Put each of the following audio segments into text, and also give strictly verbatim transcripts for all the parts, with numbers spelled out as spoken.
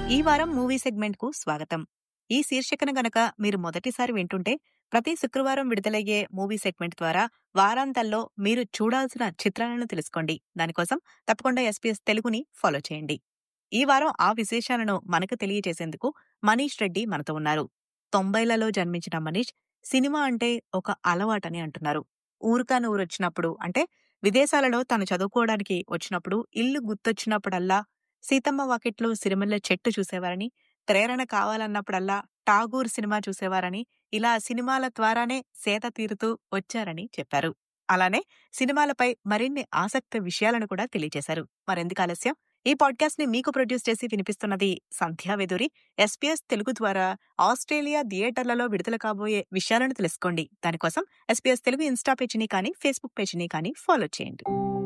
ఈ వారం మూవీ సెగ్మెంట్‌కు స్వాగతం. ఈ శీర్షికన గనక మీరు మొదటిసారి వింటుంటే, ప్రతి శుక్రవారం విడుదలయ్యే మూవీ సెగ్మెంట్ ద్వారా వారాంతాల్లో మీరు చూడాల్సిన చిత్రాలను తెలుసుకోండి. దానికోసం తప్పకుండా ఎస్‌పీఎస్ తెలుగుని ఫాలో చేయండి. ఈ వారం ఆ విశేషాలను మనకు తెలియజేసేందుకు మనీష్ రెడ్డి మనతో ఉన్నారు. తొంభైలలో జన్మించిన మనీష్ సినిమా అంటే ఒక అలవాటని అంటున్నారు. ఊరికాని ఊరొచ్చినప్పుడు అంటే విదేశాలలో తను చదువుకోవడానికి వచ్చినప్పుడు ఇల్లు గుర్తొచ్చినప్పుడల్లా సీతమ్మ వాకిట్లో సిరిమల్లె చెట్టు చూసేవారని, ప్రేరణ కావాలన్నప్పుడల్లా 'ఠాగూర్' సినిమా చూసేవారని, ఇలా సినిమాల ద్వారానే సేద తీరుతూ వచ్చారని చెప్పారు. అలానే సినిమాలపై మరిన్ని ఆసక్తి విషయాలను కూడా తెలియజేశారు. మరెందుకు ఆలస్యం? ఈ పాడ్‌కాస్ట్ ని మీకు ప్రొడ్యూస్ చేసి వినిపిస్తున్నది సంధ్యా వెదూరి. ఎస్‌పీఎస్ తెలుగు ద్వారా ఆస్ట్రేలియా థియేటర్లలో విడుదల కాబోయే విషయాలను తెలుసుకోండి. దానికోసం ఎస్‌పీఎస్ తెలుగు ఇన్‌స్టా పేజీని కానీ, ఫేస్‌బుక్ పేజీని కానీ ఫాలో చేయండి.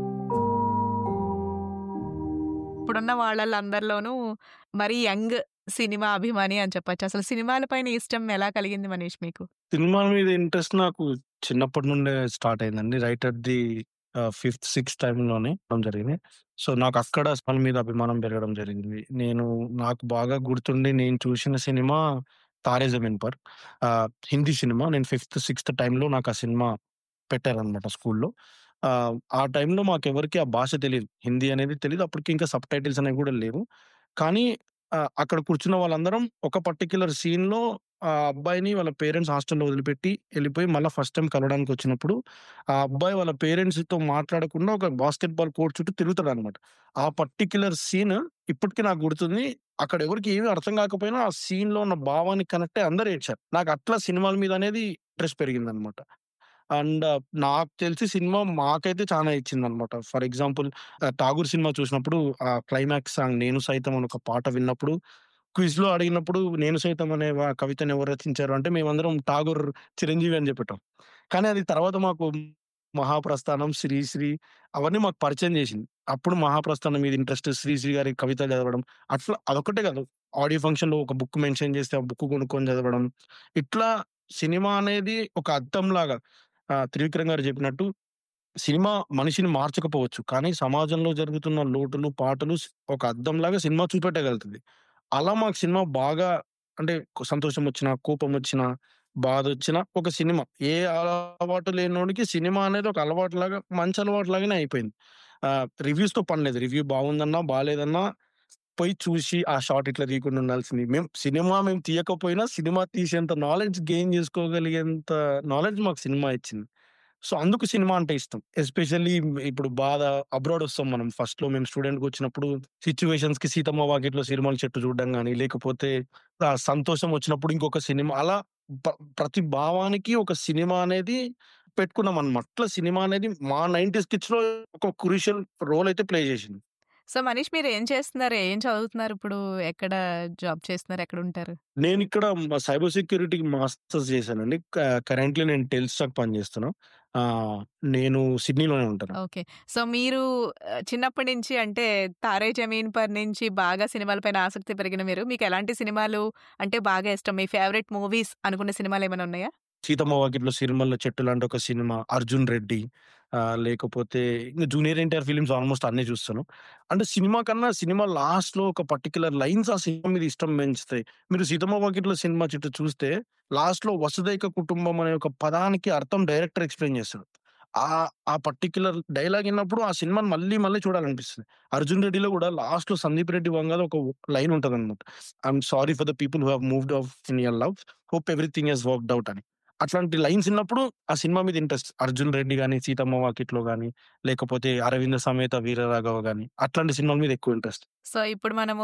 ఇప్పుడున్న వాళ్ళందరిలోనూ మరీ యంగ్ సినిమా అభిమాని అని చెప్పొచ్చు. అసలు సినిమాల పైన ఇష్టం ఎలా కలిగింది మనీష్ మీకు? సినిమాల మీద ఇంట్రెస్ట్ నాకు చిన్నప్పటి నుండే స్టార్ట్ అయిందండి. Right at the ah, fifth, sixth టైమ్‌లోనే అవ్వడం జరిగింది. సో, నాకక్కడ సినిమాల మీద అభిమానం పెరగడం జరిగింది. నేను నాకు బాగా గుర్తుండి నేను చూసిన సినిమా 'తారే జమీన్ పర్' ఆహ్, హిందీ సినిమా. నేను ఫిఫ్త్, సిక్స్త్ టైమ్‌లో నాకు ఆ సినిమా పెట్టారనమాట స్కూల్‌లో. ఆహ్, ఆ టైంలో మాకెవరికీ ఆ భాష తెలీదు. హిందీ అనేది తెలీదు. అప్పటికి ఇంకా సబ్‌టైటిల్స్ అనేవి గూడా లేవు. కానీ ఆహ్, అక్కడ కూర్చున్న వాళ్ళందరం ఒక పర్టిక్యులర్ సీన్‌లో ఆ అబ్బాయిని వాళ్ళ పేరెంట్స్ హాస్టల్‌లో వదిలిపెట్టి ఎళ్ళిపోయి మళ్ళా ఫస్ట్ టైమ్ కలవడానికొచ్చినప్పుడు, ఆ అబ్బాయి వాళ్ళ పేరెంట్స్‌తో మాట్లాడకుండా ఒక బాస్కెట్ బాల్ కోర్ట్ చుట్టూ తిరుగుతాడనమాట. ఆ పర్టిక్యులర్ సీన్ ఇప్పటికి నాకు గుర్తుంది. అక్కడ ఎవరికీ ఏమి అర్థం కాకపోయినా ఆ సీన్‌లో ఉన్న భావానికి కనెక్ట్ అయ్యి అందరూ ఏడ్చారు. నాకు అట్లా సినిమాల మీద అనేది ఇంట్రెస్ట్ పెరిగిందనమాట. అండ్ నాకు తెలిసి సినిమా మాకైతే చానా ఇచ్చిందనమాట. ఫర్ ఎగ్జాంపుల్ ఆహ్, 'ఠాగూర్' సినిమా చూసినప్పుడు ఆ క్లైమాక్స్ సాంగ్ 'నేను సైతం' అని ఒక పాట విన్నప్పుడు క్విజ్‌లో అడిగినప్పుడు 'నేను సైతం' అనే వ కవితను ఎవరు రచించారు అంటే మేమందరం 'ఠాగూర్' చిరంజీవి అని చెప్పేటం. కానీ అది తర్వాత మాకు 'మహాప్రస్థానం', 'శ్రీశ్రీ' అవన్నీ మాకు పరిచయం చేసింది. అప్పుడు 'మహాప్రస్థానం' మీద ఇంట్రెస్ట్, 'శ్రీశ్రీ' గారి కవితలు చదవడం అట్లా అదొక్కటే కాదు. ఆడియో ఫంక్షన్‌లో ఒక బుక్ మెన్షన్ చేస్తే ఆ బుక్ కొనుక్కొని చదవడం. ఇట్లా సినిమా అనేది ఒక అద్దంలాగా ఆహ్, త్రివిక్రమ్ గారు చెప్పినట్టు సినిమా మనిషిని మార్చకపోవచ్చు. కానీ సమాజంలో జరుగుతున్న లోటులు, పాటులు స్ ఒక అద్దంలాగా సినిమా చూపెట్టగలుగుతది. అలా మాకు సినిమా బాగా అంటే కొ సంతోషమొచ్చినా, కోపమొచ్చినా, బాధొచ్చినా ఒక సినిమా. ఏ అలవాటు లేనోడికి సినిమా అనేది ఒక అలవాటులాగా మంచి అలవాటులాగానే అయిపోయింది. ఆహ్, రివ్యూస్‌తో పని లేదు. రివ్యూ బాగుందన్నా, బాలేదన్నా పోయి చూసి ఆ షాట్ ఇట్లా తీయకుండా ఉండాల్సింది. మేము సినిమా మేము తీయకపోయినా సినిమా తీసేంత నాలెడ్జ్ గెయిన్ చేసుకోగలిగేంత నాలెడ్జ్ మాకు సినిమా ఇచ్చింది. సో, అందుకు సినిమా అంటే ఇష్టం. ఎస్పెషల్లీ ఇప్పుడు బాధ అబ్రాడ్ వస్తాం మనం. ఫస్ట్‌లో మేము స్టూడెంట్‌గొచ్చినప్పుడు సిట్యుయేషన్స్‌కి 'సీతమ్మ వాకిట్లో సిరిమల్లె చెట్టు' చూడడం గాని, లేకపోతే ఆహ్, సంతోషం వచ్చినప్పుడు ఇంకొక సినిమా అలా ప ప్రతి భావానికి ఒక సినిమా అనేది పెట్టుకున్నామనమాట. అట్లా సినిమా అనేది మా నైంటీస్ కిడ్స్‌లో ఒక క్రూషియల్ రోల్ అయితే ప్లే చేసింది. సో, మనీష్ మీరు ఏం చేస్తున్నారు? ఏం చదువుతున్నారిప్పుడు? ఎక్కడ జాబ్ చేస్తున్నారు? ఎక్కడుంటారు? నేనిక్కడ మ సైబర్ సెక్యూరిటీకి మాస్టర్స్ చేశానండి. క కరెంట్‌లీ నేను టెల్‌స్టాక్ పని చేస్తున్నా. ఆహ్, నేను సిడ్నీలోనే ఉంటాను. ఓకే. సో, మీరు ఆహ్, చిన్నప్పటి నుంచి అంటే 'తారే జమీన్ పర్' నుంచి బాగా సినిమాల పైన ఆసక్తి పెరిగిన మీరు, మీకెలాంటి సినిమాలు అంటే బాగా ఇష్టం? మీ ఫేవరెట్ మూవీస్ అనుకున్న సినిమాలేమైనా ఉన్నాయా? 'సీతమ్మ వాకిట్లో సిరిమల్లె చెట్టు' లాంటి ఒక సినిమా, 'అర్జున్ రెడ్డి' ఆహ్, లేకపోతే ఇంక జూనియర్ ఎన్టీఆర్ ఫిల్మ్స్ ఆల్‌మోస్ట్ అన్నీ చూస్తాను. అంటే సినిమా కన్నా సినిమా లాస్ట్‌లో ఒక పర్టిక్యులర్ లైన్స్ ఆ సినిమా మీద ఇష్టం పెంచుతాయి. మీరు 'సీతమ్మ వాకిట్లో సినిమా చెట్టు' చూస్తే లాస్ట్‌లో వసుదైక కుటుంబం అనే ఒక పదానికి అర్థం డైరెక్టర్ ఎక్స్‌ప్లెయిన్ చేస్తాడు. ఆహ్, ఆ పర్టిక్యులర్ డైలాగ్ ఇన్నప్పుడు ఆ సినిమాని మళ్ళీ మళ్ళీ చూడాలనిపిస్తది. 'అర్జున్ రెడ్డిలో' కూడా లాస్ట్‌లో సందీప్ రెడ్డి వంగలో ఒక లైన్ ఉంటదనమాట. I am sorry for the people who have moved off in your love. Hope everything has worked out అని. అట్లాంటి లైన్స్ ఇన్నప్పుడు ఆ సినిమా మీద ఇంట్రెస్ట్. 'అర్జున్ రెడ్డి' గాని, 'సీతమ్మ వాకిట్లో' గాని, లేకపోతే 'అరవింద సమేత వీరరాఘవ' గాని అట్లాంటి సినిమాల మీద ఎక్కువ ఇంట్రెస్ట్. సో, ఇప్పుడు మనము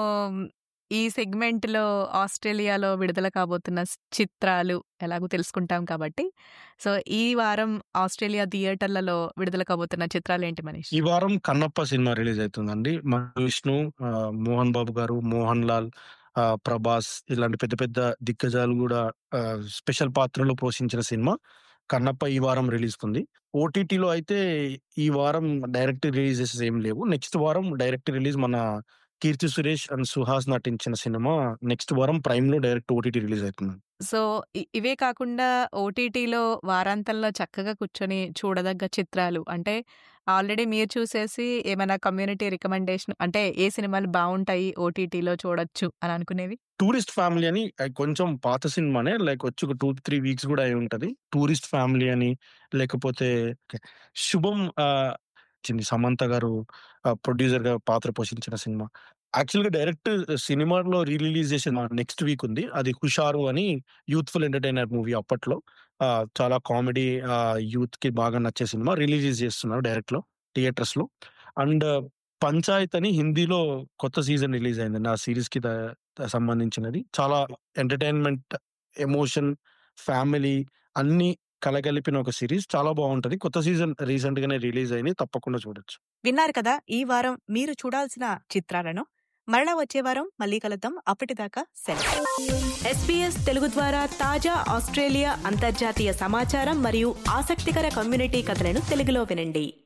ఈ సెగ్మెంట్‌లో ఆస్ట్రేలియాలో విడుదల కాబోతున్న స్ చిత్రాలు ఎలాగో తెలుసుకుంటాం కాబట్టి, సో, ఈ వారం ఆస్ట్రేలియా థియేటర్లలో విడుదల కాబోతున్న చిత్రాలేంటి మనీష్? ఈ వారం 'కన్నప్ప' సినిమా రిలీజ్ అయితుందండి. మన విష్ణు, ఆహ్, మోహన్ బాబు గారు, మోహన్ లాల్, ఆహ్, ప్రభాస్ ఇలాంటి పెద్ద పెద్ద దిగ్గజాలు గూడా ఆహ్, స్పెషల్ పాత్రలో పోషించిన సినిమా 'కన్నప్ప' ఈ వారం రిలీజ్‌కుంది. ఓటీటీలో అయితే ఈ వారం డైరెక్ట్ రిలీజెస్ ఏమి లేవు. నెక్స్ట్ వారం డైరెక్ట్ రిలీజ్ మన 'కీర్తి సురేష్' అండ్ 'సుహాస్' నటించిన సినిమా నెక్స్ట్ వారం ప్రైమ్‌లో డైరెక్ట్ ఓటీటీ రిలీజ్ అయితుంది. సో, ఇ ఇవే కాకుండా ఓటీటీలో వారాంతంలో చక్కగా కూర్చొని చూడదగ్గ చిత్రాలు అంటే ఆల్రెడీ మీరు చూసేసి ఏమైనా కమ్యూనిటీ రికమెండేషన్ అంటే ఏ సినిమాలు బావుంటాయి ఓటీటీలో చూడొచ్చు అని అనుకునేవి? 'టూరిస్ట్ ఫ్యామిలీ' అని ఆహ్, కొంచెం పాత సినిమానే. లైక్ వచ్చి ఒక రెండు, మూడు వీక్స్ గూడా అయ్యి ఉంటది. 'టూరిస్ట్ ఫ్యామిలీ' అని లేకపోతే 'శుభం' ఆహ్, వచ్చింది. సమంత గారు ఆహ్, ప్రొడ్యూసర్‌గా పాత్ర పోషించిన సినిమా. యాక్చువల్‌గా డైరెక్ట్ సినిమాలో రీ రిలీజ్ చేసిన నెక్స్ట్ వీక్ ఉంది. అది 'హుషారు' అని యూత్‌ఫుల్ ఎంటర్‌టైనర్ మూవీ అప్పట్లో. ఆహ్, చాలా కామెడీ ఆహ్, యూత్‌కి బాగా నచ్చే సినిమా రిలీజ్ చేస్తున్నారు డైరెక్ట్‌లో థియేటర్స్‌లో. అండ్ 'పంచాయత్' అని హిందీలో కొత్త సీజన్ రిలీజ్ అయిందండి. ఆ సీరీస్‌కి ద సంబంధించినది. చాలా ఎంటర్‌టైన్‌మెంట్, ఎమోషన్, ఫ్యామిలీ అన్నీ కలగలిపిన ఒక సీరీస్. చాలా బావుంటది. కొత్త సీజన్ రీసెంట్‌గానే రిలీజ్ అయింది. తప్పకుండా చూడొచ్చు. విన్నారు కదా! ఈ వారం మీరు చూడాల్సిన చిత్రాలను. మరలా వచ్చే వారం మళ్ళీ కలుద్దాం. అప్పటిదాకా సెలవు. ఎస్బీఎస్ తెలుగు ద్వారా తాజా ఆస్ట్రేలియా అంతర్జాతీయ సమాచారం మరియు ఆసక్తికర కమ్యూనిటీ కథలను తెలుగులో వినండి.